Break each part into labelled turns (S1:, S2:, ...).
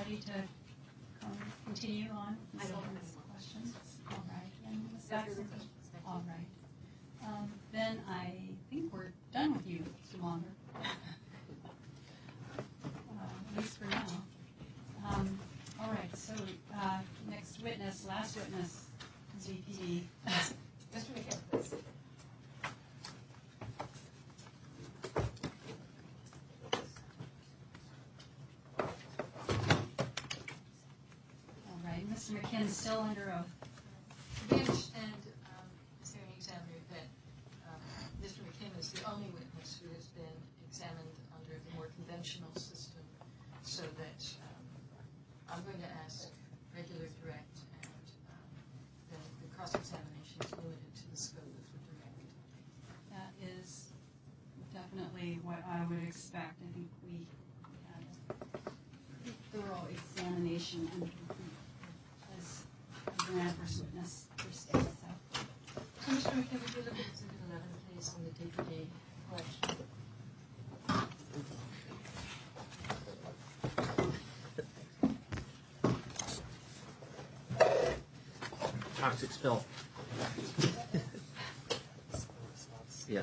S1: ready to continue on?
S2: I don't have any more
S1: questions. All right. And Ms. Saxon? All right. Then I think we're done with you, Mr. Longer. At least for now. All right. So next witness, last witness, ZPD.
S2: Mr. McKim, please.
S1: All right. Mr. McKim is still under oath.
S2: We understand, Mr. Hearing Examiner, that Mr. McKim is the only witness who has been examined under the more conventional system, so that I'm going to ask regular, direct, and the cross-examination is limited to the scope of the direct.
S1: That is definitely what I would expect. I think we had a thorough examination as an adverse witness per se.
S2: So, Mr. McKim, would you look at Exhibit 11, please, on the DPD collection?
S3: Toxic spill. Yeah.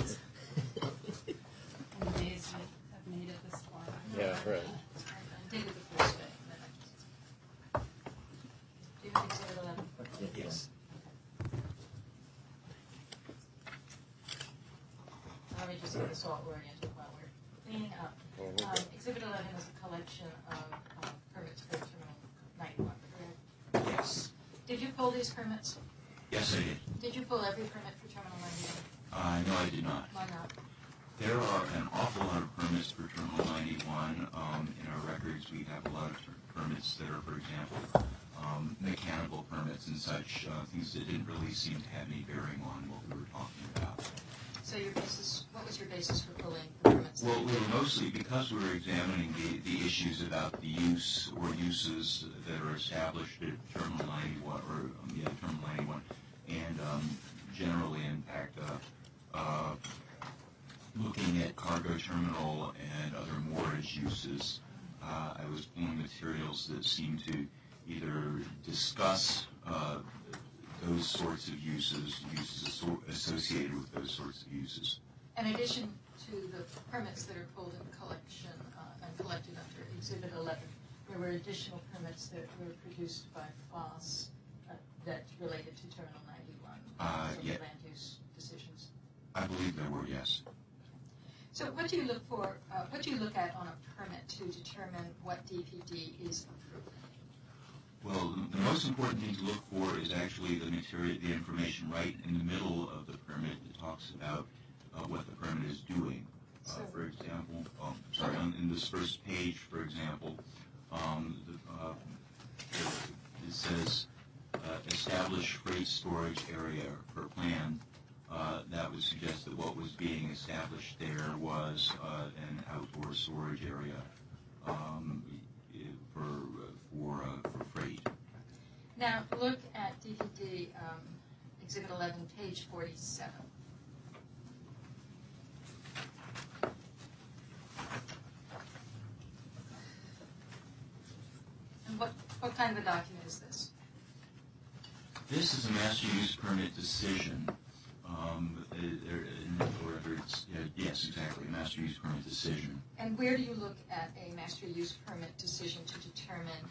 S1: And the days we have made it this far.
S3: Yeah, right.
S2: I did it the first day, and then I just... Do you have Exhibit 11?
S3: Yes.
S2: Let me just get this all oriented while we're cleaning up. Exhibit 11 is a collection of permits for Terminal 91, correct?
S4: Yes.
S2: Did you pull these permits?
S4: Yes, I did.
S2: Did you pull every permit for Terminal 91?
S4: No, I did not.
S2: Why not?
S4: There are an awful lot of permits for Terminal 91. In our records, we have a lot of permits that are, for example, mechanical permits and such, things that didn't really seem to have any bearing on what we were talking about.
S2: So what was your basis for pulling the permits?
S4: Well, we were mostly, because we were examining the issues about the use or uses that are established at Terminal 91, Terminal 91, and generally, in fact, looking at cargo terminal and other moorage uses, I was pulling materials that seemed to either discuss those sorts of uses associated with those sorts of uses.
S2: In addition to the permits that are pulled in the collection and collected under Exhibit 11, there were additional permits that were produced by FOSS that related to Terminal 91,
S4: Yeah.
S2: land use decisions.
S4: I believe there were, yes.
S2: So what do you look for? What do you look at on a permit to determine what DPD is approving?
S4: Well, the most important thing to look for is actually the information right in the middle of the permit that talks about what the permit is doing. For example, in this first page, for example, it says establish freight storage area per plan. That would suggest that what was being established there was an outdoor storage area for freight.
S2: Now, look at DPD Exhibit 11, page 47. And what kind of a document is this?
S4: This is a master use permit decision. Yes, exactly, a master use permit decision.
S2: And where do you look at a master use permit decision to determine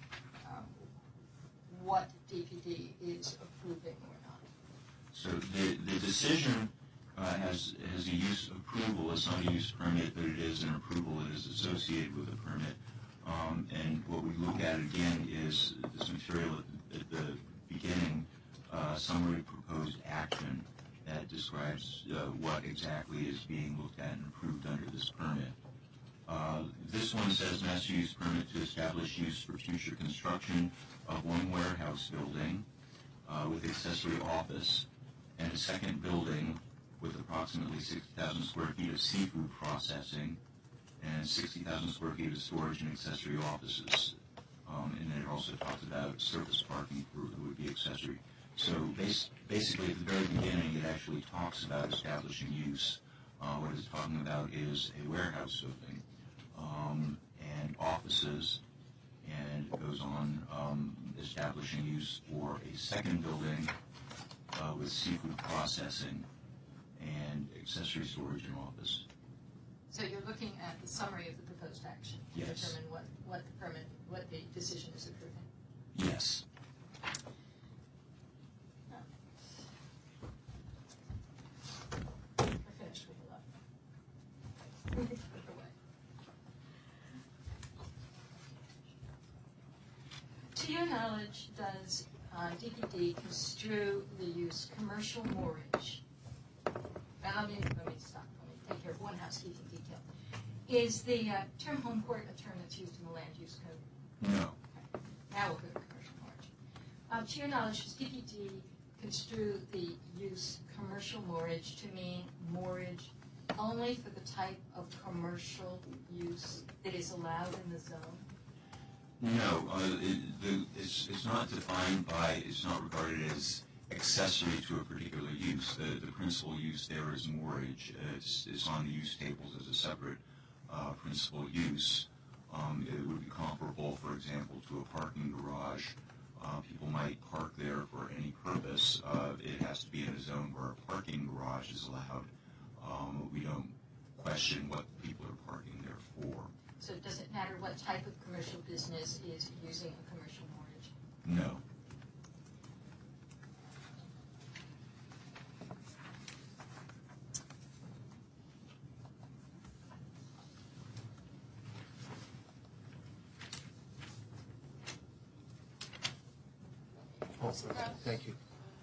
S2: what DPD is approving or not?
S4: So the decision has a use approval. It's not a use permit, but it is an approval that is associated with a permit. And what we look at again is this material at the beginning, summary proposed action that describes what exactly is being looked at and approved under this permit. This one says master use permit to establish use for future construction of one warehouse building with accessory office and a second building with approximately 60,000 square feet of seafood processing and 60,000 square feet of storage and accessory offices. And then it also talks about surface parking that would be accessory. So basically at the very beginning it actually talks about establishing use. What it's talking about is a warehouse building and offices and establishing use for a second building with seafood processing and accessory storage and office.
S2: So you're looking at the summary of the proposed action to
S4: Yes.
S2: determine what the decision is approving.
S4: Yes.
S2: We're finished with 11. Put it away. To your knowledge, does DPD construe the use commercial moorage? And let me stop. Let me take care of one housekeeping detail. Is the term home port a term that's used in the land use code?
S4: No.
S2: Okay. Now we'll go to commercial moorage. To your knowledge, does DPD construe the use commercial moorage to mean moorage only for the type of commercial use that is allowed in the zone?
S4: No, it's not defined by, it's not regarded as accessory to a particular use. The principal use there is moorage. It's on the use tables as a separate principal use. It would be comparable, for example, to a parking garage. People might park there for any purpose. It has to be in a zone where a parking garage is allowed. We don't question what people are parking there for.
S2: So does it matter what type of commercial business is using a commercial moorage?
S4: No.
S3: Also, thank you.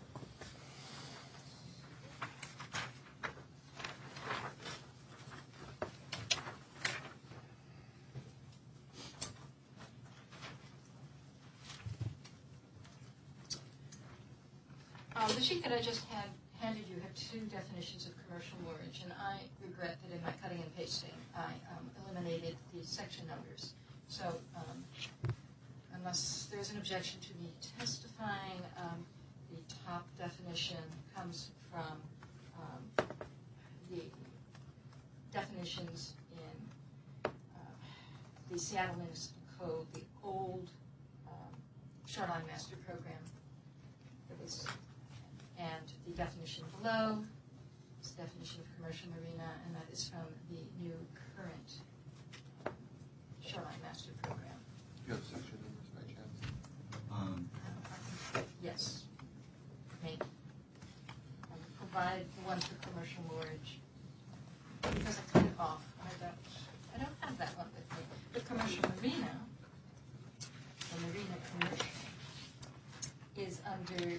S2: The sheet that I just handed you had two definitions of commercial moorage, and I regret that in my cutting and pasting I eliminated the section numbers. So unless there's an objection to me testifying, the top definition comes from the definitions in the Seattle Municipal Code, the old Shoreline Master Program. And the definition below is the definition of commercial marina, and that is from the new current Shoreline Master Program.
S5: Do you have section numbers by chance?
S2: Yes. Maybe. I'll provide the one for commercial moorage because I cut it off. I don't have that one with me. The commercial marina, the marina commercial, is under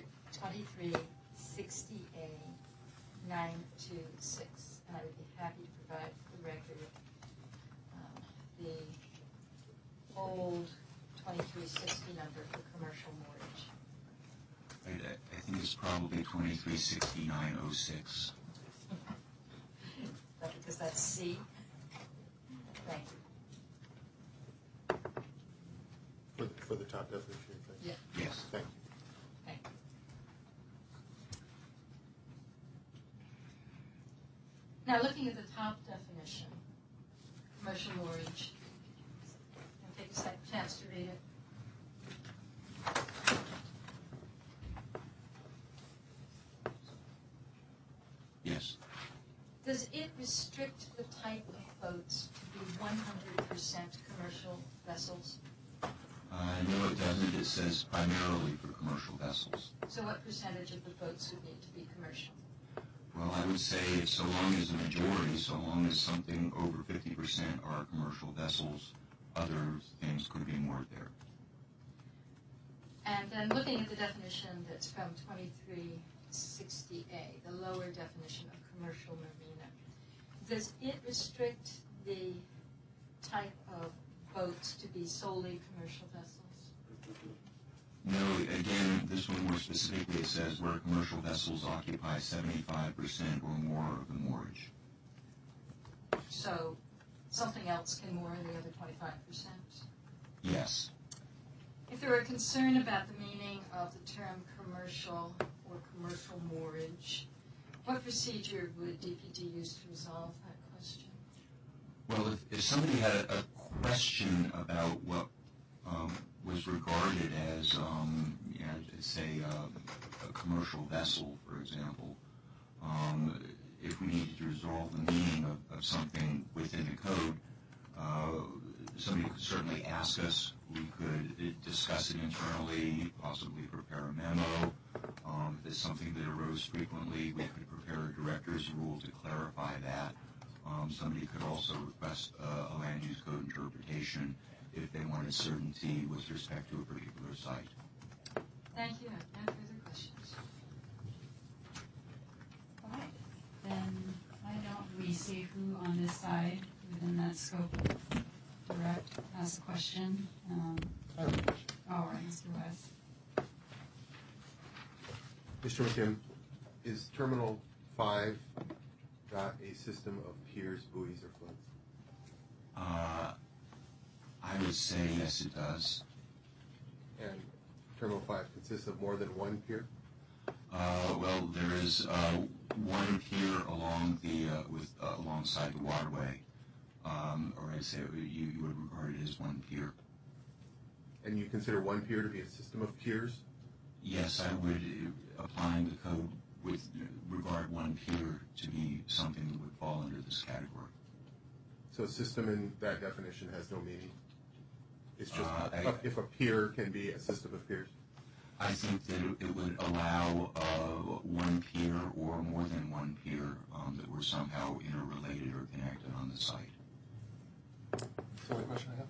S2: 2360A 926, and I would be happy to provide for the record the old 2360 number for commercial moorage.
S4: I think it's probably 236906.
S2: But because that's C. Thank you.
S5: For the top definition,
S2: Yeah.
S4: Yes.
S5: thank you.
S2: Thank you. Now, looking at the top definition, commercial moorage, and take a chance to read it.
S4: Yes.
S2: Does it restrict the type of boats to be 100% commercial vessels?
S4: No, it doesn't. It says primarily for commercial vessels.
S2: So what percentage of the boats would need to be commercial?
S4: Well, I would say so long as the majority, so long as something over 50% are commercial vessels, other things could be moored there.
S2: And then looking at the definition that's from 2360A, the lower definition of commercial marina, does it restrict the type of boats to be solely commercial vessels?
S4: No, again, this one more specifically, it says where commercial vessels occupy 75% or more of the moorage.
S2: So something else can moor the other 25%?
S4: Yes.
S2: If there were concern about the meaning of the term commercial or commercial moorage, what procedure would DPD use to resolve that question?
S4: Well, if somebody had a question about what was regarded as, say, a commercial vessel, for example, if we needed to resolve the meaning of something within the code, somebody could certainly ask us. We could discuss it internally, possibly prepare a memo. If it's something that arose frequently, we could prepare a director's rule to clarify that. Somebody could also request a land use code interpretation if they wanted certainty with respect to a particular site.
S2: Thank you. No further questions.
S1: All right. Then why don't we see who on this side within that scope direct ask a question?
S5: I have a question.
S1: All right, Mr. West.
S5: Mr. McKim, is Terminal 5 got a system of piers, buoys, or floats?
S4: I would say yes, it does.
S5: And Terminal 5 consists of more than one pier?
S4: Well, there is one pier along alongside the waterway, or I'd say you would regard it as one pier.
S5: And you consider one pier to be a system of piers?
S4: Yes, I would, applying the code, with regard one pier to be something that would fall under this category.
S5: So system in that definition has no meaning? It's just if a pier can be a system of piers?
S4: I think that it would allow one pier or more than one pier that were somehow interrelated or connected on the site.
S5: That's the only question I have.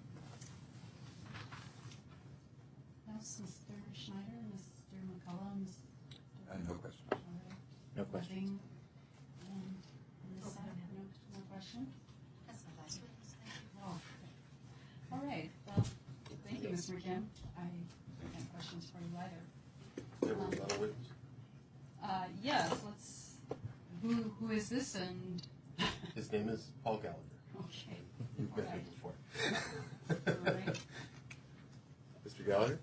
S1: Yes, Mr. Schneider, Mr. McCullough,
S5: I have no questions.
S3: No questions.
S1: And on this side, no questions?
S2: That's my last witness. Thank you.
S1: Oh, okay. All right. Well, thank you, Mr. McKim. I don't have questions for you either.
S5: There were a lot of witnesses.
S1: Yes, let's. Who is this? And
S5: His name is Paul Gallagher.
S1: okay.
S5: You've met him
S1: Alright.
S5: before.
S1: All right.
S5: Mr. Gallagher?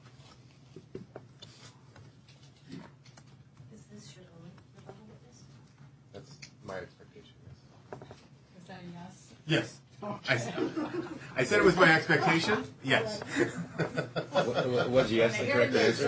S6: Is this your only rebuttal witness?
S5: That's my expectation, yes.
S1: Is that a yes?
S5: Yes.
S1: Okay.
S5: I said it was my expectation? Yes.
S3: What do you ask the correct answer?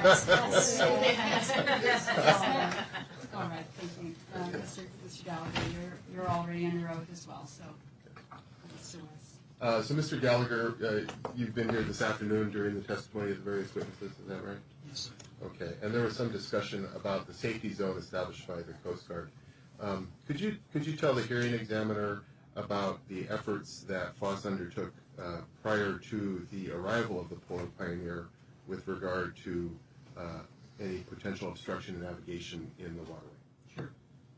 S1: All right, thank you. Mr. Gallagher, you're already under oath as well, so. Mr. West.
S5: So, Mr. Gallagher, you've been here this afternoon during the testimony of the various witnesses, is that right?
S7: Yes, sir.
S5: Okay, and there was some discussion about the safety zone established by the Coast Guard. Could you tell the hearing examiner about the efforts that FOSS undertook prior to the arrival of the Polar Pioneer with regard to any potential obstruction of navigation in the waterway?
S7: Sure.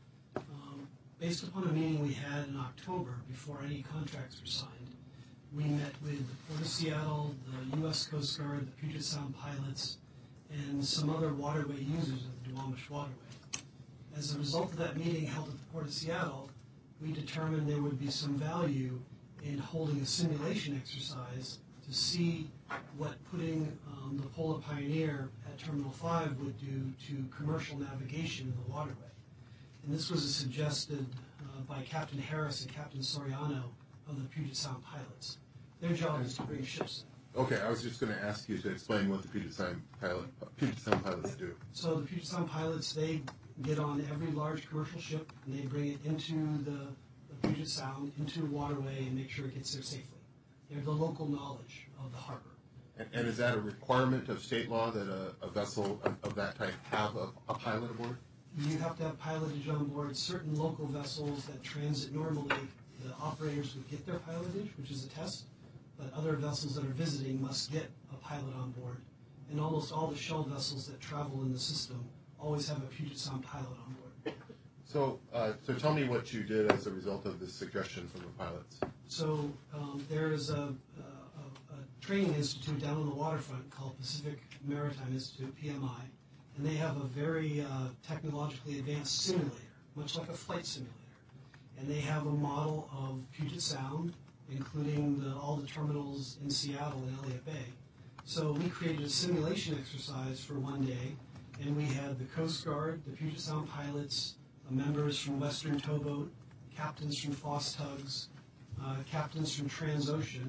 S7: Based upon a meeting we had in October before any contracts were signed, we met with the Port of Seattle, the U.S. Coast Guard, the Puget Sound pilots, and some other waterway users of the Duwamish Waterway. As a result of that meeting held at the Port of Seattle, we determined there would be some value in holding a simulation exercise to see what putting the Polar Pioneer at Terminal 5 would do to commercial navigation in the waterway. And this was suggested by Captain Harris and Captain Soriano of the Puget Sound pilots. Their job is to bring ships in.
S5: Okay, I was just going to ask you to explain what the Puget Sound pilots do.
S7: So the Puget Sound pilots, they get on every large commercial ship and they bring it into the Puget Sound, into the waterway, and make sure it gets there safely. They're the local knowledge of the harbor.
S5: And is that a requirement of state law that a vessel of that type have a pilot aboard?
S7: You have to have pilotage on board. Certain local vessels that transit normally, the operators would get their pilotage, which is a test, but other vessels that are visiting must get a pilot on board. And almost all the shell vessels that travel in the system always have a Puget Sound pilot on board.
S5: So tell me what you did as a result of this suggestion from the pilots.
S7: So there is a training institute down on the waterfront called Pacific Maritime Institute, PMI, and they have a very technologically advanced simulator, much like a flight simulator. And they have a model of Puget Sound, including all the terminals in Seattle and Elliott Bay. So we created a simulation exercise for one day, and we had the Coast Guard, the Puget Sound pilots, members from Western Towboat, captains from FOSS Tugs, captains from Transocean,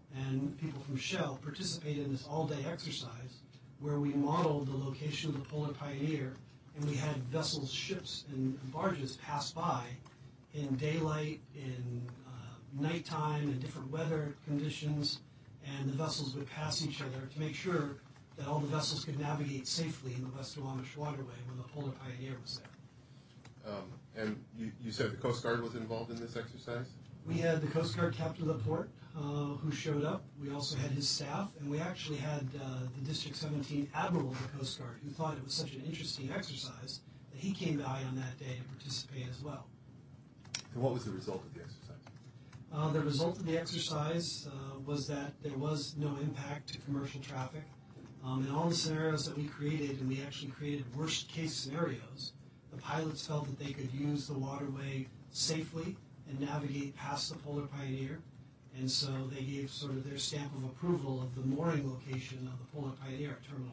S7: and people from Shell participated in this all-day exercise where we modeled the location of the Polar Pioneer, and we had vessels, ships, and barges pass by in daylight, in nighttime, in different weather conditions, and the vessels would pass each other to make sure that all the vessels could navigate safely in the West Duwamish waterway when the Polar Pioneer was there.
S5: And you said the Coast Guard was involved in this exercise?
S7: We had the Coast Guard captain of the port who showed up. We also had his staff, and we actually had the District 17 Admiral of the Coast Guard who thought it was such an interesting exercise that he came by on that day to participate as well.
S5: And what was the result of the exercise?
S7: The result of the exercise was that there was no impact to commercial traffic. In all the scenarios that we created, and we actually created worst-case scenarios, the pilots felt that they could use the waterway safely and navigate past the Polar Pioneer, and so they gave sort of their stamp of approval of the mooring location of the Polar Pioneer at Terminal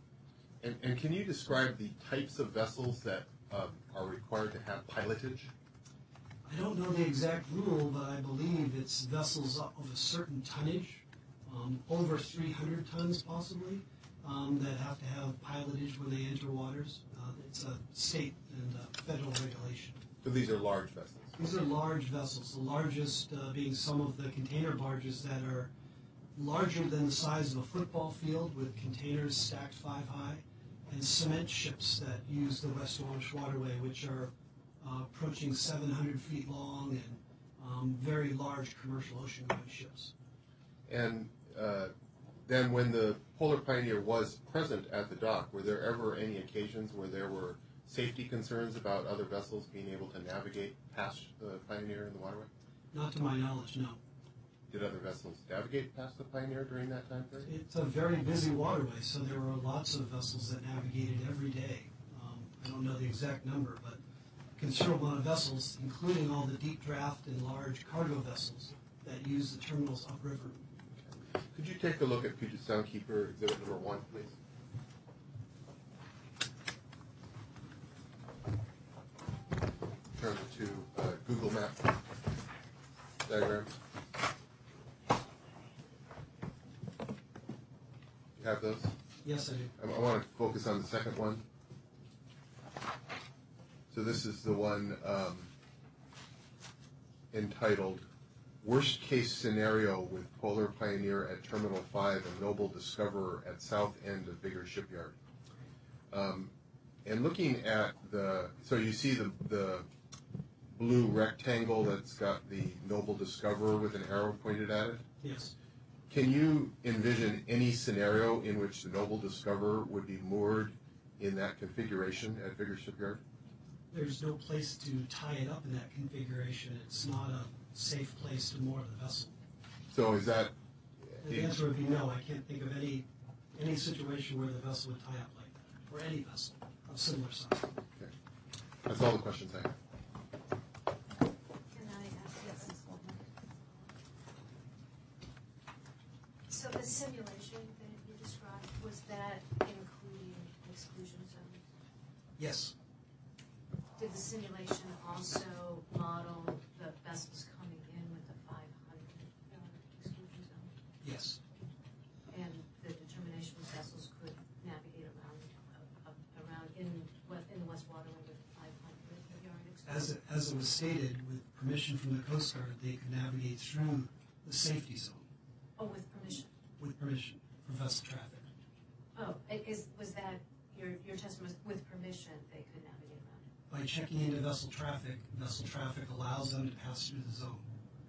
S7: 5.
S5: And can you describe the types of vessels that are required to have pilotage?
S7: I don't know the exact rule, but I believe it's vessels of a certain tonnage, over 300 tons possibly, that have to have pilotage when they enter waters. It's a state and federal regulation.
S5: So these are large vessels?
S7: These are large vessels, the largest being some of the container barges that are larger than the size of a football field with containers stacked 5 high, and cement ships that use the West Duwamish waterway, which are approaching 700 feet long and very large commercial ocean-going ships.
S5: And then when the Polar Pioneer was present at the dock, were there ever any occasions where there were safety concerns about other vessels being able to navigate past the Pioneer in the waterway?
S7: Not to my knowledge, no.
S5: Did other vessels navigate past the Pioneer during that time period?
S7: It's a very busy waterway, so there were lots of vessels that navigated every day. I don't know the exact number, but a considerable amount of vessels, including all the deep draft and large cargo vessels that use the terminals upriver.
S5: Could you take a look at Puget Sound Keeper Exhibit number 1, please? Turn to Google Map diagram. You have those?
S7: Yes, I do.
S5: I want to focus on the second one. So this is the one entitled Worst Case Scenario with Polar Pioneer at Terminal 5 and Noble Discoverer at South End of Bigger Shipyard. And looking at so you see the blue rectangle that's got the Noble Discoverer with an arrow pointed at it?
S7: Yes.
S5: Can you envision any scenario in which the Noble Discoverer would be moored in that configuration at Bigger Shipyard?
S7: There's no place to tie it up in that configuration. It's not a safe place to moor the vessel.
S5: So is that...
S7: The answer would be no. I can't think of any situation where the vessel would tie up like that, or any vessel of similar size.
S5: Okay. That's all the questions I have.
S6: Can I ask? Yes. So the simulation that you described, was that including exclusion zones?
S7: Yes.
S6: Did the simulation also model the vessels coming in with the 500 exclusion zone?
S7: Yes.
S6: And the determination was vessels could navigate around in the West Waterway with 500 yard exclusion?
S7: As it was stated, with permission from the Coast Guard, they could navigate through the safety zone.
S6: Oh, with permission?
S7: With permission for vessel traffic.
S6: Oh, was that your testimony was with permission they could navigate around it?
S7: By checking into vessel traffic allows them to pass through the zone.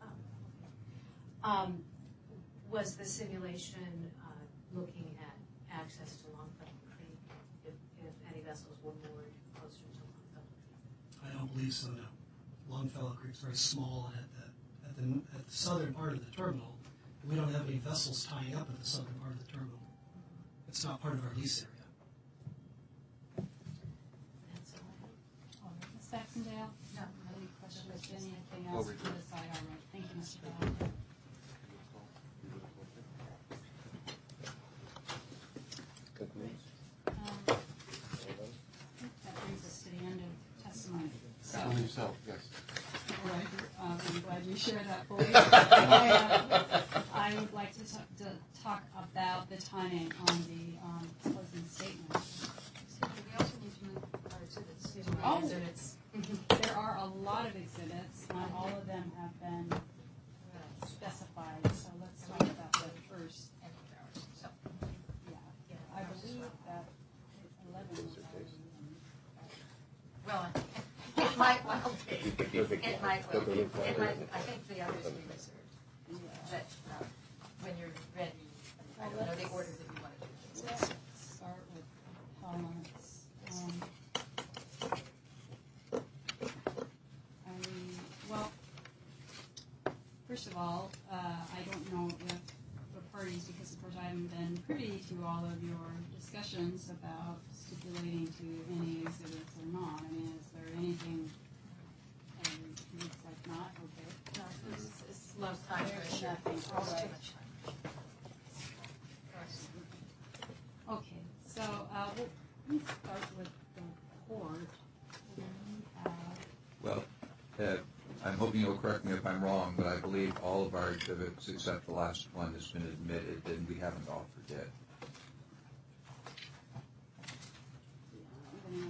S6: Oh. Was the simulation looking at access to Longfellow Creek if any vessels were moored closer to Longfellow Creek?
S7: I don't believe so, no. Longfellow Creek's very small, and at the southern part of the terminal, we don't have any vessels tying up at the southern part of the terminal. It's not part of our lease area.
S6: That's all I have.
S1: All right, Ms. Saxondale?
S6: No.
S1: Any questions? Anything
S5: Over
S1: else for
S5: here.
S1: this IR? Thank you, Mr. Bell. That brings us to the end of testimony. So,
S5: I believe so, yes.
S1: all right, I'm glad you shared that fully. I would like to talk about the timing on the closing statement.
S2: So we also need to move our exhibits.
S1: Oh.
S6: Exhibits.
S1: There are a lot of exhibits. Not all of them have been specified, so let's talk about that first.
S2: And ours. So,
S1: Yeah, I believe that 11 was already in.
S2: well, it might well be. It might well be. It might, I think the others we reserved. But when you're ready, I don't know the order that you want to do things.
S1: Let's start with Helen's. Well, first of all, I don't know if the parties, because of course I haven't been privy to all of your discussions about stipulating to any exhibits or not. I mean, is there anything? Looks like not. Okay.
S2: No, it's most time
S1: There's
S2: pressure.
S1: nothing.
S2: It's
S1: All
S2: too
S1: right.
S2: much time.
S1: Okay, so we'll start with the court. We have,
S8: Well, I'm hoping you'll correct me if I'm wrong, but I believe all of our exhibits except the last one has been admitted and we haven't offered yet.
S1: even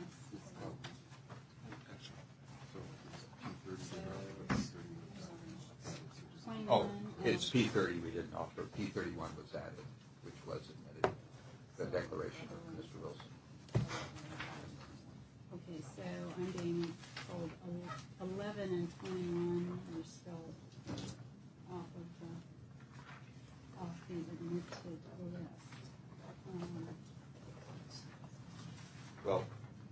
S8: Oh, it's P30 we didn't offer. P31 was added, which was admitted. The declaration of Mr. Wilson.
S1: Okay, so I'm being told 11 and 21 are still off the admitted list.
S8: Well,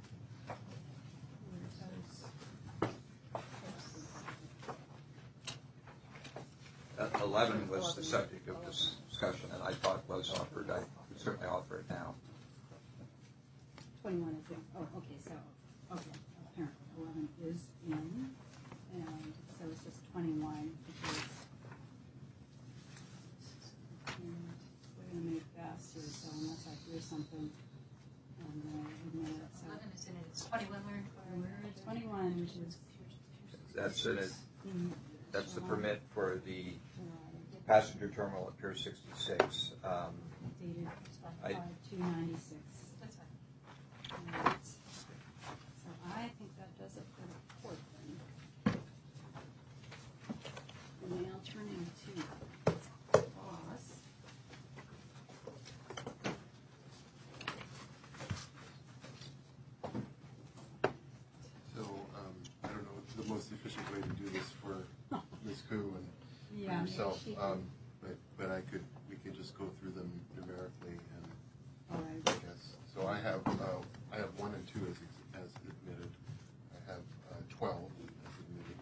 S1: Where those
S8: 11 was the subject of this discussion, and I thought was offered. I would certainly offer it now.
S1: 21 is in. Oh, okay, so, okay, apparently 11 is in, and so it's just 21, which is, and we're going to move fast here, so unless I hear something, I'm going to admit it. So
S2: 11 is in it. It's 21
S1: we're at 21, which is.
S8: That's in it. That's the permit for the
S1: Right,
S8: passenger terminal at Pier 66.
S1: dated
S8: I-
S1: 2/96.
S2: That's fine.
S1: Right. So I think that does it for the court then. And now turning to Boss.
S5: So, I don't know the most efficient way to do this for Ms. Koo and
S1: Yeah,
S5: for yourself,
S1: she-
S5: but we could just go through them numerically and
S1: All right.
S5: I guess. So I have 1 and 2 as admitted. I have 12 as admitted.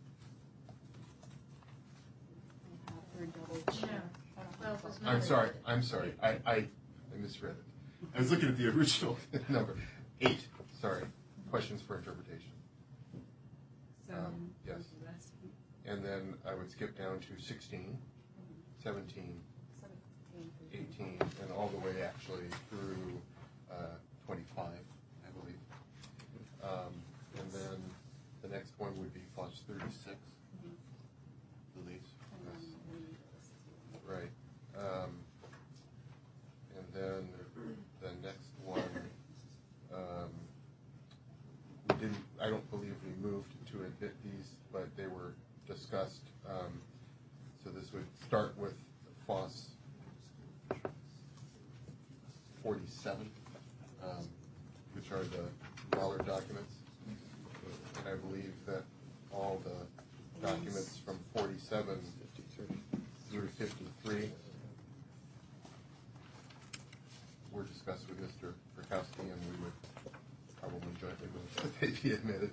S1: I'll have her double check.
S2: No. 12 was not.
S5: I'm sorry. I misread it. I was looking at the original number. 8. Sorry. Questions for interpretation.
S1: So,
S5: yes.
S1: that's
S5: And then I would skip down to 16, 17, 18, and all the way actually through 25, I believe. And then the next one would be FOS 36, the lease. Right. And then the next one, I don't believe we moved to admit these, but they were discussed. So this would start with FOS 47, which are the dollar documents. And I believe that all the documents from 47 through 53 were discussed with Mr. Perkowski, and we would probably jointly move that they be admitted.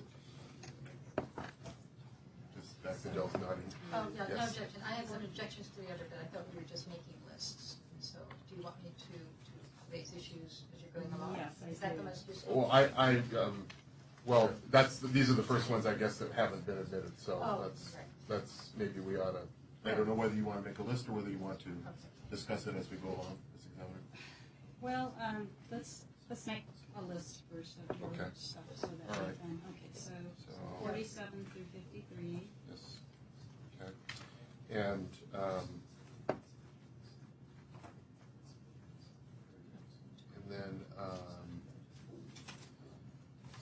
S5: Just back to Dell's nodding.
S2: Oh, yeah, no
S5: Yes.
S2: objection. I had some objections to the other, but I thought we were just making lists. And so do you want me to raise issues as you're going along?
S1: Yes, I
S2: Is that
S1: do.
S2: the most useful?
S5: Well, these are the first ones, I guess, that haven't been admitted, so
S2: Oh,
S5: that's, maybe we ought to, I don't know whether you want to make a list or whether you want to discuss it as we go along, Ms. Examiner.
S1: Well, let's make a list first of your
S5: Okay.
S1: stuff so that
S5: All
S1: we
S5: right.
S1: can, okay, so
S5: So,
S1: 47 through 53.
S5: yes, okay. And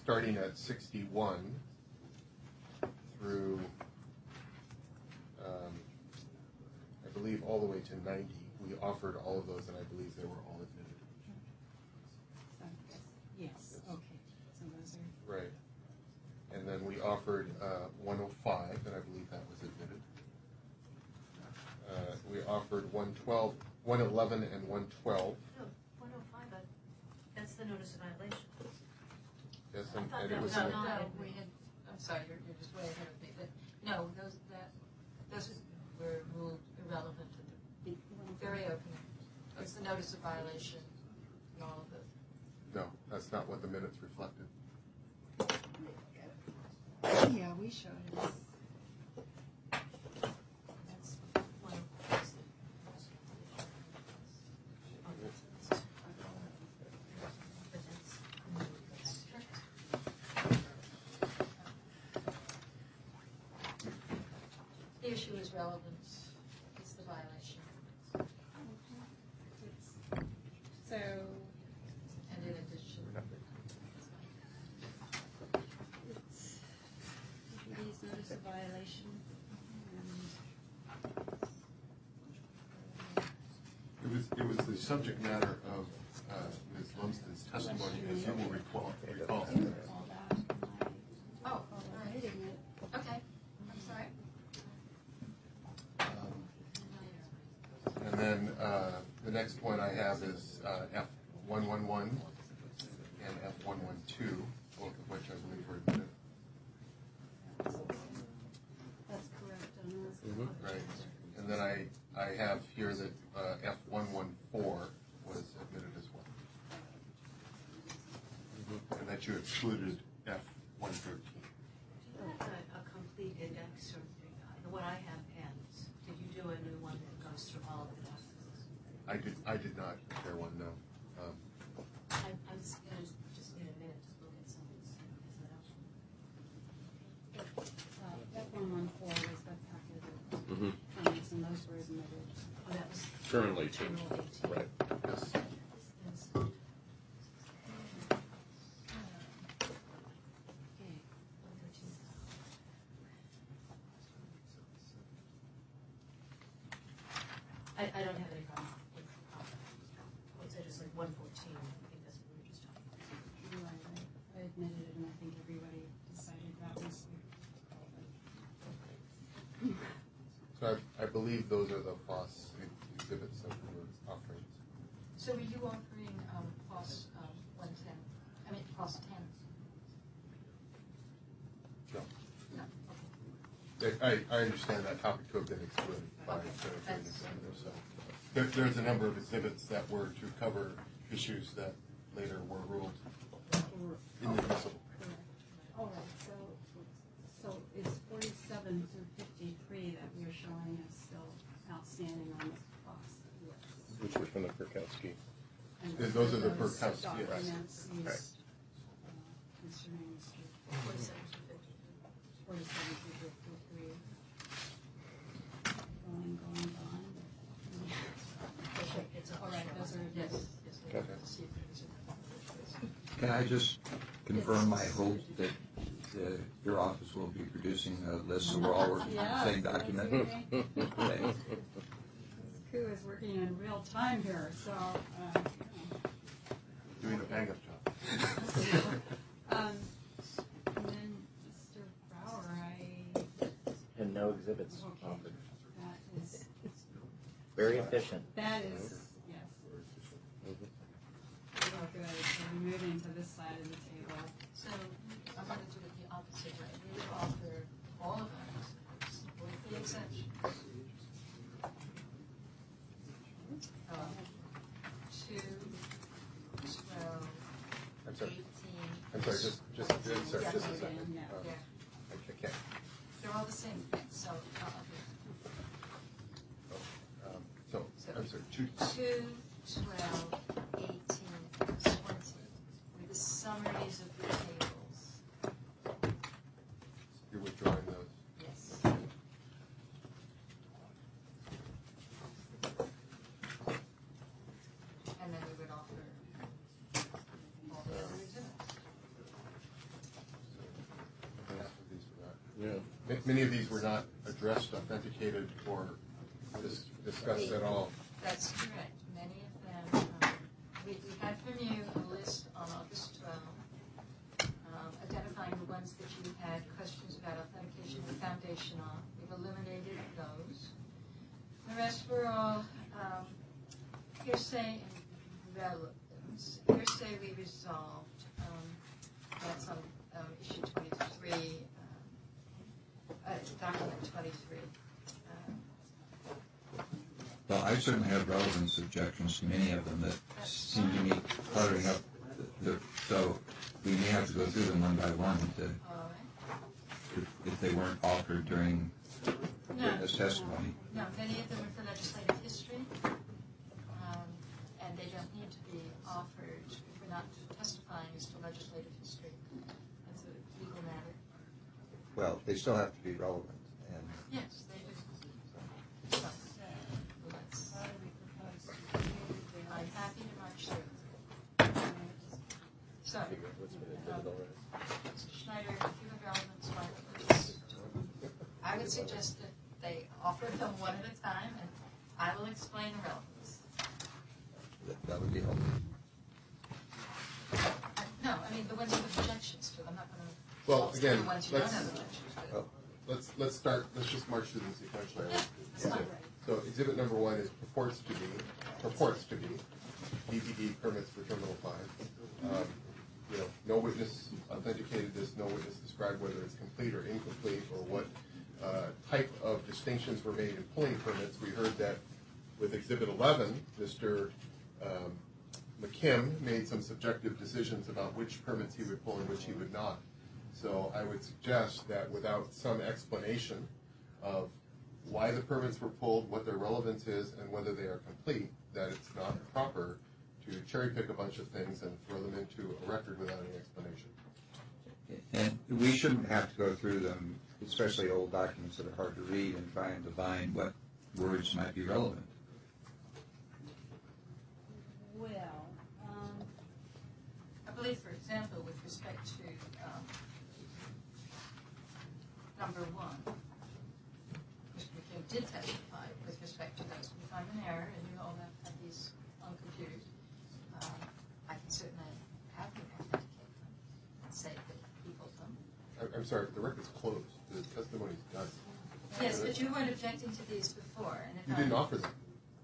S5: starting at 61 through, I believe, all the way to 90. We offered all of those, and I believe they were all admitted.
S1: So, yes, okay. So those are,
S5: Right. And then we offered 105, and I believe that was admitted. We offered 112, 111, and 112.
S6: No, 105, but that's the notice of violation.
S5: Yes,
S6: I thought
S5: and
S6: that
S5: it
S6: was
S5: was
S6: not-
S2: No, we had, I'm sorry, you're just way ahead of me, but no, those were ruled irrelevant to the very opening. It's the notice of violation and all of it.
S5: no, that's not what the minutes reflected.
S1: yeah, we showed it.
S6: That's 105. But
S2: The issue is relevance, it's the violation,
S1: So,
S2: and in addition.
S1: it's these notice of violation.
S5: It was the subject matter of Ms. Lumsden's testimony, as you will recall.
S1: I do recall that.
S2: Oh, all
S1: I'm
S2: right.
S1: reading it.
S2: Okay, I'm sorry.
S5: And then the next one I have is F111 and F112, both of which I believe were admitted.
S1: That's correct,
S5: Right. And then I have here that F114 was admitted as well. And that you excluded F113.
S6: do you have a complete index, or what I have ends? Did you do a new one that goes through all of the documents?
S5: I did not prepare one, no.
S6: I'm just going to just need a minute to look at some of these.
S1: F114 was the packet of comments, and those were admitted.
S6: Oh, that was
S3: Currently two.
S6: Rule 18.
S3: Right.
S5: Yes.
S6: I don't have any problem with what's it, just like 114. I think that's what we were just talking about.
S1: You're right, I admitted it, and I think everybody decided that was.
S5: So I believe those are the FOSS exhibits that we were offering.
S2: So were you offering FOSS 110? I mean, FOSS 10?
S5: No.
S2: No, okay.
S5: I understand that topic to have been excluded by the examiner, so. There's a number of exhibits that were to cover issues that later were ruled inadmissible.
S1: Correct. All right, so it's 47 through 53 that we're showing as still outstanding on the FOSS list.
S3: Which were from the Perkowski.
S1: And
S5: Those are the
S1: those
S5: Perkowski, yes.
S1: documents used
S3: Right.
S1: concerning Mr.
S6: 47 to 53.
S1: 47 through 53. Going.
S6: It's
S1: All right, those are
S2: Yes,
S1: admitted.
S2: yes.
S3: Okay.
S2: Let's see if there's
S8: Can I just confirm my hope that your office will be producing a list so we're all working on the same document? Okay.
S1: This coup is working in real time here, so.
S5: Doing a bang-up job.
S1: And then Mr. Brower,
S3: And no exhibits
S1: okay,
S3: offered.
S1: that is,
S3: Very efficient.
S1: yes. Oh, good, so we're moving to this side of the table.
S2: So I'm going to do it the opposite way. We will offer all of our exhibits with the exception. 2, 12,
S5: I'm sorry.
S2: 18.
S5: I'm sorry, just a second.
S1: Yeah.
S2: Yeah.
S5: I can't.
S2: They're all the same thing, so
S5: So, I'm sorry,
S2: 2, 12, 18, 20, with the summaries of the tables.
S5: you're withdrawing those.
S2: Yes. And then we would offer all the other exhibits.
S5: Many of these were not addressed, authenticated, or discussed at all.
S2: That's correct. Many of them, we had from you a list on August 12, identifying the ones that you had questions about authentication of the foundation on. We've eliminated those. The rest were all hearsay and relevance. Hearsay we resolved. That's on issue 23, document 23.
S8: Well, I certainly have relevance objections to many of them that seem to me cluttering up. So we may have to go through them one by one if they weren't offered during this testimony.
S2: No, many of them are for legislative history, and they don't need to be offered if we're not testifying as to legislative history. That's a legal matter.
S9: Well, they still have to be relevant. And
S2: Yes, they do. So, let's, I'm happy to march through. So, Mr. Schneider, if you have relevance, why don't we just, I would suggest that they offer them one at a time, and I will explain the relevance.
S9: that would be helpful.
S2: No, I mean, the ones with objections to them, I'm not going to.
S5: Well, again,
S2: the ones you don't have objections to.
S9: Oh,
S5: Let's start. Let's just march through them sequentially.
S2: That's fine.
S5: So exhibit number 1 is purports to be DPD permits for Terminal 5. No witness authenticated this. No witness described whether it's complete or incomplete or what type of distinctions were made in pulling permits. We heard that with exhibit 11, Mr. McKim made some subjective decisions about which permits he would pull and which he would not. So I would suggest that without some explanation of why the permits were pulled, what their relevance is, and whether they are complete, that it's not proper to cherry pick a bunch of things and throw them into a record without any explanation.
S8: And we shouldn't have to go through them, especially old documents that are hard to read, and try and divine what words might be relevant.
S1: Well,
S2: I believe, for example, with respect to number 1, Mr. McKim did testify with respect to those. If I'm in error, and you all have these on computers, I can certainly have them authenticate them and say that he pulled them.
S5: I'm sorry, the record's closed. The testimony's done.
S2: Yes, but you weren't objecting to these before. And if
S5: You didn't offer them.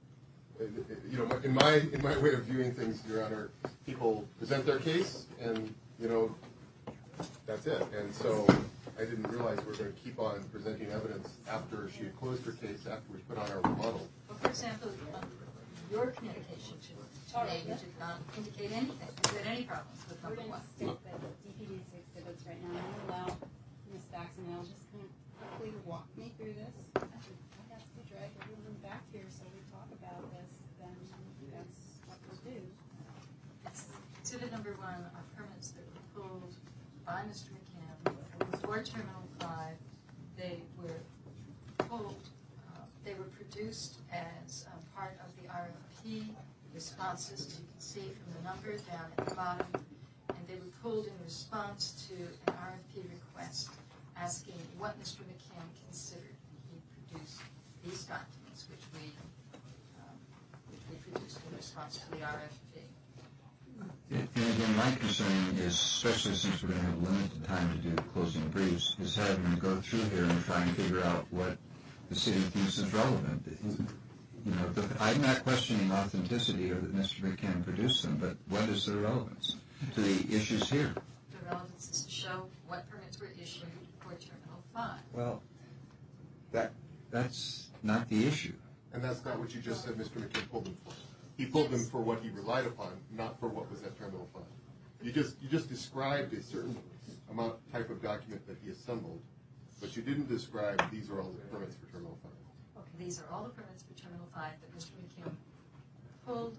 S5: In my way of viewing things, Your Honor, people present their case, and that's it. And so I didn't realize we were going to keep on presenting evidence after she had closed her case, after we put on our rebuttal.
S2: Well, for example, your communication to me, you did not indicate anything. You had any problems with
S1: we're
S2: number
S1: going
S2: 1.
S1: to stick the DPD's exhibits right now. I'm going to allow Ms. Baxendale just kind of quickly walk me through this. I have to drag everyone back here so we talk about this, then that's what we'll do.
S2: Exhibit number 1 are permits that were pulled by Mr. McKim for Terminal 5. They were pulled, they were produced as part of the RFP responses, as you can see from the number down at the bottom, and they were pulled in response to an RFP request asking what Mr. McKim considered. He produced these documents, which we produced in response to the RFP.
S8: And again, my concern is, especially since we're going to have limited time to do closing briefs, is having to go through here and try and figure out what the city thinks is relevant. I'm not questioning authenticity or that Mr. McKim produced them, but what is the relevance to the issues here?
S2: The relevance is to show what permits were issued for Terminal 5.
S8: Well, that's not the issue.
S5: And that's not what you just said Mr. McKim pulled them for. He pulled them for what he relied upon, not for what was at Terminal 5. You just described a certain type of document that he assembled, but you didn't describe these are all the permits for Terminal 5.
S2: Okay, these are all the permits for Terminal 5 that Mr. McKim pulled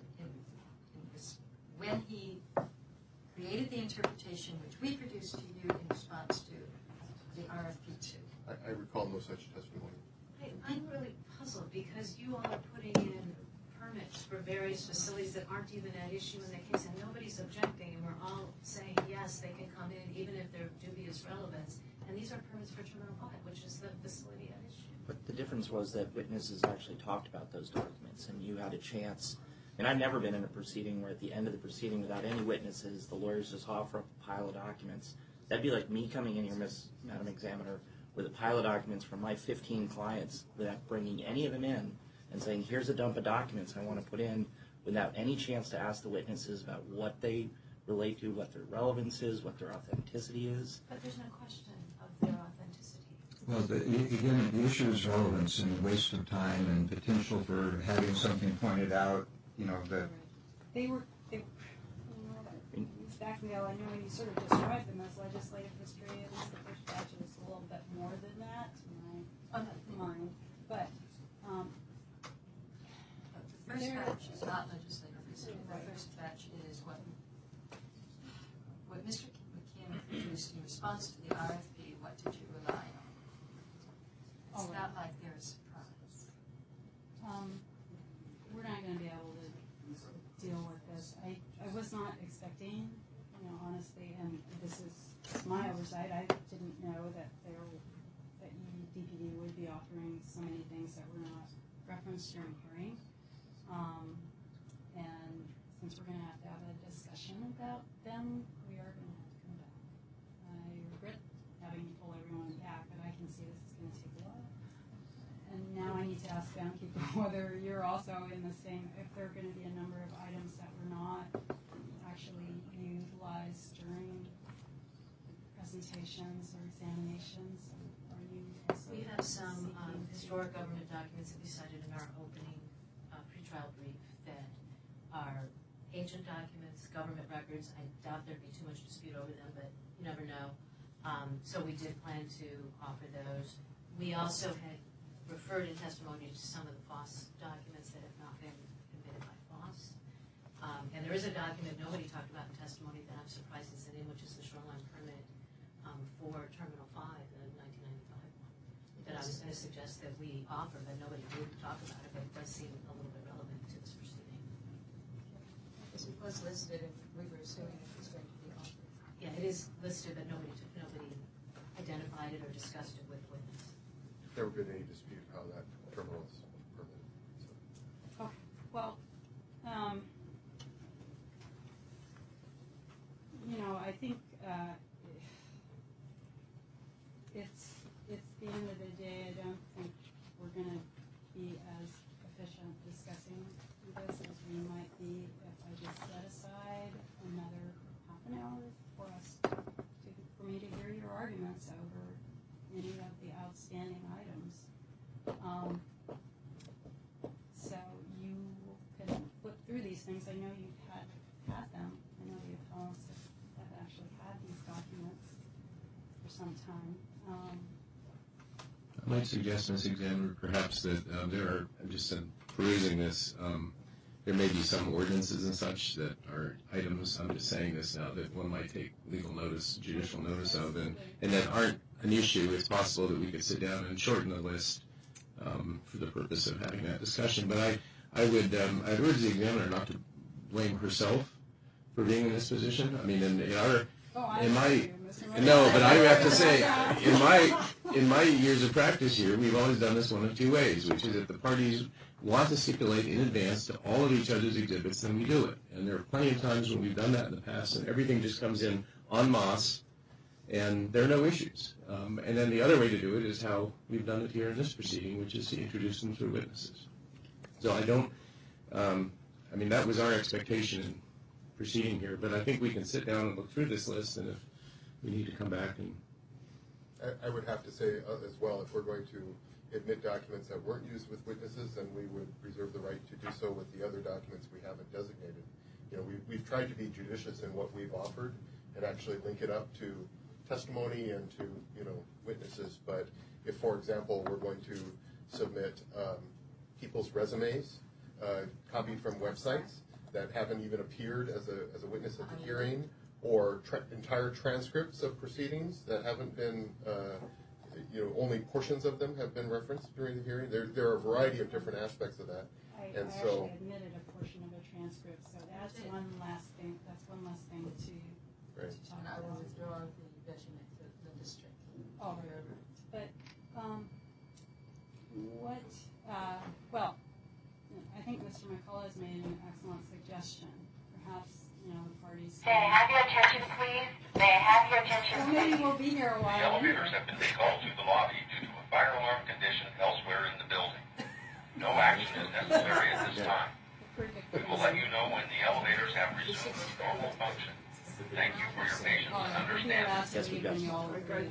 S2: when he created the interpretation which we produced to you in response to the RFP 2.
S5: I recall no such testimony.
S6: I'm really puzzled because you all are putting in permits for various facilities that aren't even at issue in the case, and nobody's objecting, and we're all saying, yes, they can come in even if they're of dubious relevance. And these are permits for Terminal 5, which is the facility at issue.
S3: But the difference was that witnesses actually talked about those documents, and you had a chance. And I've never been in a proceeding where at the end of the proceeding, without any witnesses, the lawyers just offer up a pile of documents. That'd be like me coming in here, Madam Examiner, with a pile of documents from my 15 clients without bringing any of them in and saying, here's a dump of documents I want to put in, without any chance to ask the witnesses about what they relate to, what their relevance is, what their authenticity is.
S6: But there's no question of their authenticity.
S8: Well, again, the issue is relevance and waste of time and potential for having something pointed out, that...
S1: They were Stackendale, I know you sort of described them as legislative history, at least the first batch is a little bit more than that, to my mind. But
S2: the first batch is not legislative history. The first batch is what Mr. McKim produced in response to the RFP. What did you rely on? It's not like they're a surprise.
S1: We're not going to be able to deal with this. I was not expecting, honestly, and this is my oversight. I didn't know that DPD would be offering so many things that were not referenced during hearing. And since we're going to have a discussion about them, we are going to have to come back. I regret having to pull everyone back, but I can see this is going to take a while. And now I need to ask them whether you're also in the same, if there are going to be a number of items that were not actually utilized during presentations or examinations. Are you also
S6: We have some historic government documents that we cited in our opening pretrial brief that are ancient documents, government records. I doubt there'd be too much dispute over them, but you never know. So we did plan to offer those. We also had referred in testimony to some of the FOSS documents that have not been admitted by FOSS. And there is a document nobody talked about in testimony that I'm surprised is in, which is the shoreline permit for Terminal 5, the 1995 one, that I was going to suggest that we offer, but nobody did talk about it, but it does seem a little bit relevant to this proceeding.
S2: Because it was listed, and we were assuming it was going to be offered.
S6: Yeah, it is listed, but nobody identified it or discussed it with witness.
S5: Never been any dispute how that terminal is permitted. So.
S1: Okay. Well, I think it's the end of the day. I don't think we're going to be as efficient discussing this as we might be if I just set aside another half an hour for me to hear your arguments over any of the outstanding items. So you can flip through these things. I know you've had them. I know the appellants have actually had these documents for some time.
S5: I might suggest, Ms. Examiner, perhaps that there are, just perusing this, there may be some ordinances and such that are items, I'm just saying this now, that one might take legal notice, judicial notice of, and that aren't an issue. It's possible that we could sit down and shorten the list for the purpose of having that discussion. But I'd urge the examiner not to blame herself for being in this position. I mean, but I have to say, in my years of practice here, we've always done this one of two ways, which is that the parties want to stipulate in advance to all of each other's exhibits, then we do it. And there are plenty of times when we've done that in the past, and everything just comes in en masse, and there are no issues. And then the other way to do it is how we've done it here in this proceeding, which is to introduce them through witnesses. So that was our expectation in proceeding here, but I think we can sit down and look through this list, and if we need to come back and...
S10: I would have to say as well, if we're going to admit documents that weren't used with witnesses, then we would reserve the right to do so with the other documents we haven't designated. We've tried to be judicious in what we've offered and actually link it up to testimony and to witnesses. But if, for example, we're going to submit people's resumes copied from websites that haven't even appeared as a witness at the hearing, or entire transcripts of proceedings that haven't been, only portions of them have been referenced during the hearing. There are a variety of different aspects of that.
S1: I actually admitted a portion of a transcript, so that's one last thing. That's one less thing to talk
S2: And I
S1: about.
S2: will withdraw the veteran to the district.
S1: All right. But well, I think Mr. McCullough has made an excellent suggestion. Perhaps, the parties.
S11: May I have your attention, please? May I have your attention,
S1: Well,
S11: please?
S1: maybe we'll be here a while.
S12: The elevators have been recalled to the lobby due to a fire alarm condition elsewhere in the building. No action is necessary at this time. We will let you know when the elevators have resumed normal function. Thank you for your patience and understanding.
S3: Yes, we got some.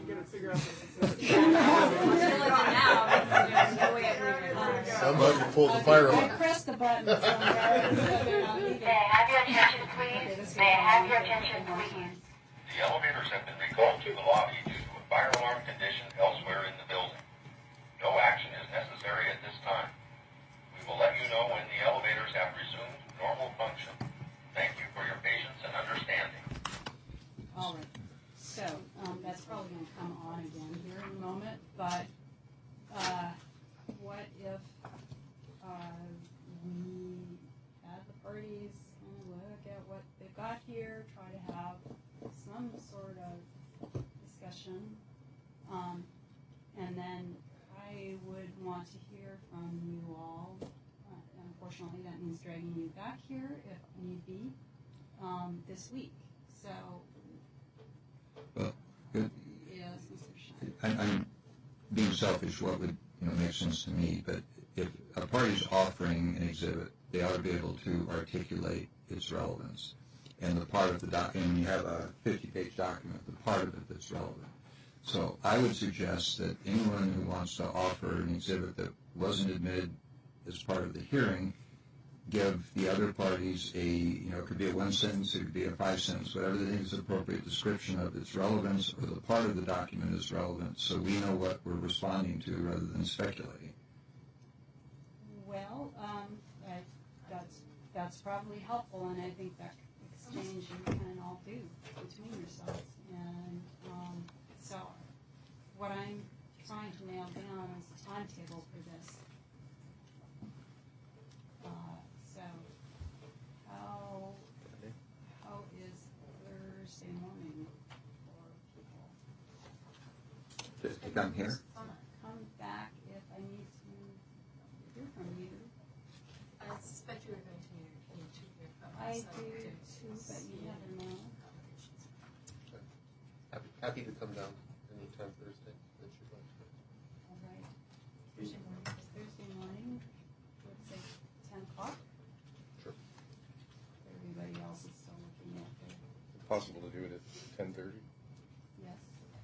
S10: Somebody pull the fire
S1: I
S10: alarm.
S1: pressed the button. So
S11: May I have your attention, please? May I have your attention, please?
S12: The elevators have been recalled to the lobby due to a fire alarm condition elsewhere in the building. No action is necessary at this time. We will let you know when the elevators have resumed normal function. Thank you for your patience and understanding.
S1: All right. So that's probably going to come on again here in a moment. But what if we had the parties look at what they've got here, try to have some sort of discussion, and then I would want to hear from you all. Unfortunately, that means dragging you back here if need be this week. So.
S8: Well, good.
S1: Yes, Mr. Shine.
S8: I'm being selfish. What would make sense to me? But if a party's offering an exhibit, they ought to be able to articulate its relevance. And the part of the document, you have a 50-page document, the part of it that's relevant. So I would suggest that anyone who wants to offer an exhibit that wasn't admitted as part of the hearing, give the other parties it could be a 1 sentence, it could be a 5 sentence, whatever they think is appropriate description of its relevance or the part of the document is relevant, so we know what we're responding to rather than speculating.
S1: Well, that's probably helpful, and I think that exchange you can all do between yourselves. And so what I'm trying to nail down is the timetable for this. So how is Thursday morning for people?
S8: Just to come here?
S1: Come back if I need to hear from you.
S2: I suspect you were going to need to hear from
S1: I
S2: us.
S1: do too, but you never know.
S10: Happy to come down anytime Thursday that you'd like to.
S1: All right. Thursday morning, let's say 10 o'clock.
S10: Sure.
S1: Everybody else is still looking at their,
S9: Possible to do it at 10:30?
S1: yes.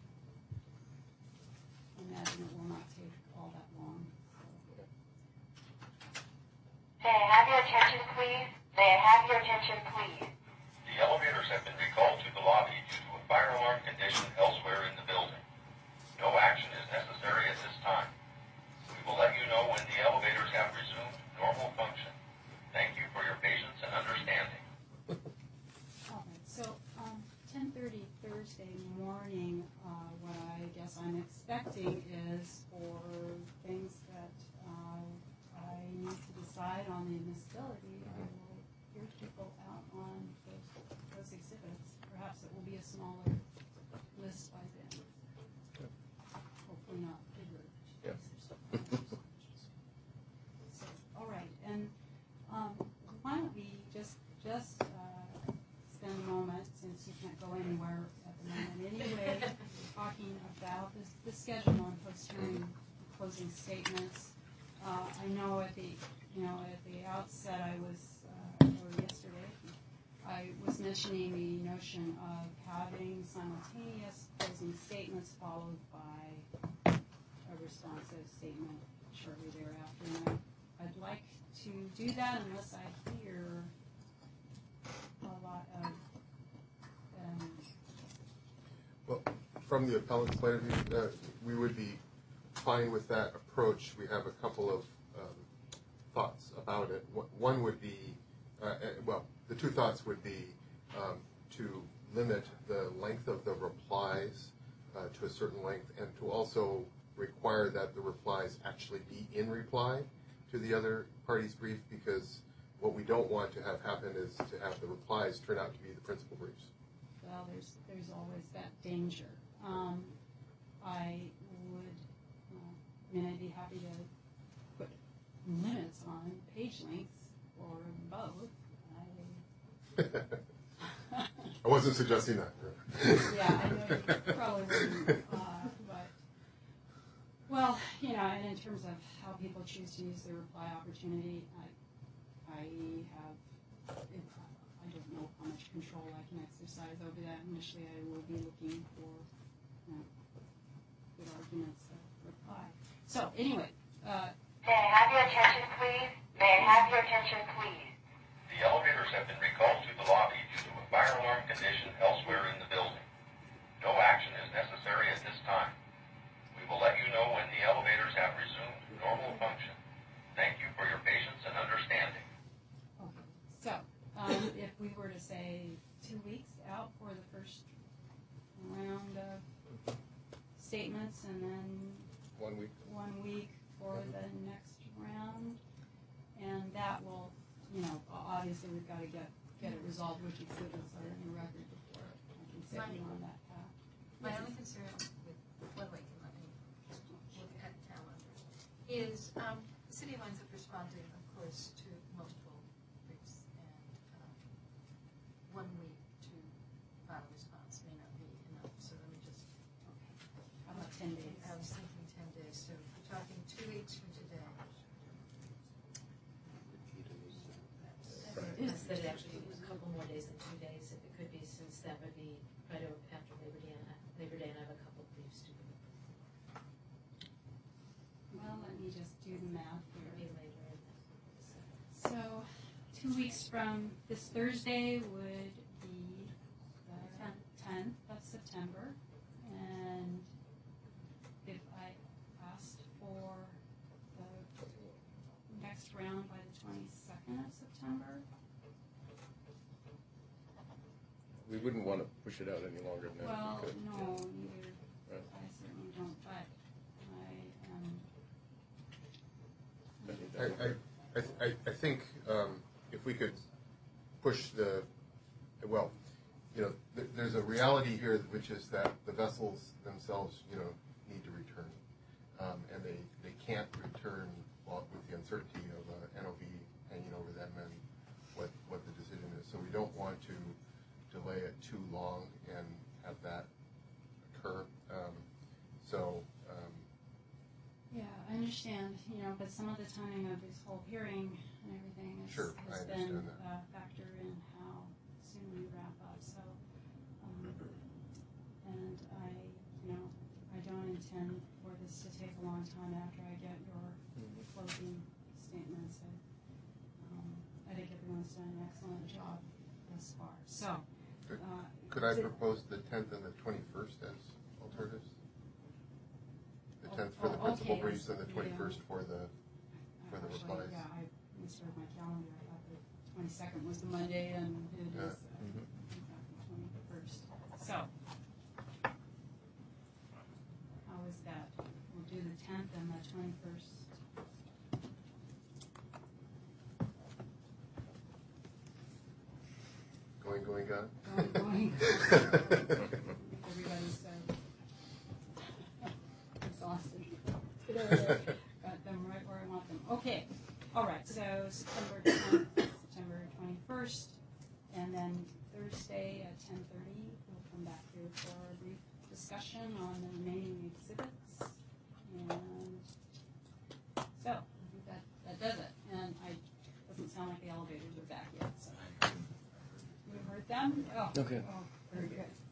S1: I imagine it will not take all that long. So.
S11: May I have your attention, please? May I have your attention, please?
S12: The elevators have been recalled to the lobby due to a fire alarm condition elsewhere in the building. No action is necessary at this time. We will let you know when the elevators have resumed normal function. Thank you for your patience and understanding.
S1: All right. So 10:30 Thursday morning, what I guess I'm expecting is for things that I need to decide on the admissibility, I will hear people out on those exhibits. Perhaps it will be a smaller list by then. Hopefully not bigger.
S10: Yeah.
S1: So, all right, and why don't we just spend a moment, since you can't go anywhere at the moment anyway, talking about the schedule on post-hearing closing statements. I know at the outset I was, or yesterday, I was mentioning the notion of having simultaneous closing statements followed by a responsive statement shortly thereafter. And I'd like to do that unless I hear a lot of
S10: Well, from the appellant's point of view, we would be fine with that approach. We have a couple of thoughts about it. One would be, the two thoughts would be to limit the length of the replies to a certain length, and to also require that the replies actually be in reply to the other party's brief, because what we don't want to have happen is to have the replies turn out to be the principal briefs.
S1: well, there's always that danger. I would, I'd be happy to put limits on page lengths or both.
S10: I wasn't suggesting that.
S1: Yeah, I know you probably wouldn't, but, well, and in terms of how people choose to use their reply opportunity, I don't know how much control I can exercise over that. Initially, I will be looking for good arguments of reply. So, anyway.
S11: May I have your attention, please? May I have your attention, please?
S12: The elevators have been recalled to the lobby due to a fire alarm condition elsewhere in the building. No action is necessary at this time. We will let you know when the elevators have resumed normal function. Thank you for your patience and understanding.
S1: Okay. So, if we were to say 2 weeks out for the first round of statements, and then
S10: 1 week.
S1: 1 week for the next round, and that will, obviously we've got to get it resolved, which exhibits are in the record before I can set you on that path.
S2: My only concern with one way let me look at the calendar is the city of Winthrop responded, of course, to multiple briefs, and 1 week to file a response may not be enough. So let me just.
S1: Okay. How about 10 days?
S2: I was thinking 10 days. So we're talking 2 weeks from today.
S6: It's that it actually be a couple more days than 2 days, if it could be, since that would be right after Labor Day, and I have a couple of briefs to do.
S1: Well, let me just do the math here.
S6: Maybe later.
S1: So, 2 weeks from this Thursday would be the 10th of September, and if I asked for the next round by the 22nd of September,
S9: We wouldn't want to push it out any longer than that.
S1: well,
S9: if we could.
S1: no, neither.
S9: Right.
S1: I certainly don't, but
S10: I think if we could push there's a reality here, which is that the vessels themselves, need to return, and they can't return with the uncertainty of NOV hanging over them and what the decision is. So we don't want to delay it too long and have that occur.
S1: yeah, I understand, but some of the timing of this whole hearing and everything
S10: Sure,
S1: has
S10: I
S1: been
S10: understand that.
S1: a factor in how soon we wrap up. So, and I don't intend for this to take a long time after I get your closing statements. I think everyone's done an excellent job thus far. So,
S10: Could I propose the 10th and the 21st as alternatives? The 10th for the principal
S1: okay,
S10: briefs and the
S1: yeah.
S10: 21st for the
S1: actually,
S10: replies.
S1: yeah, I misread my calendar. I thought the 22nd was the Monday, and it
S10: Yeah.
S1: is the 21st. So, how is that? We'll do the 10th and the 21st.
S10: Going, gone?
S1: Going. Everybody's exhausted. Got them right where I want them. Okay. All right. So September 10th, September 21st, and then Thursday at 10:30, we'll come back here for a brief discussion on the remaining exhibits. And so I think that does it. And it doesn't sound like the elevators are back yet. So. You heard them? Oh,
S9: Okay.
S1: Oh, very good.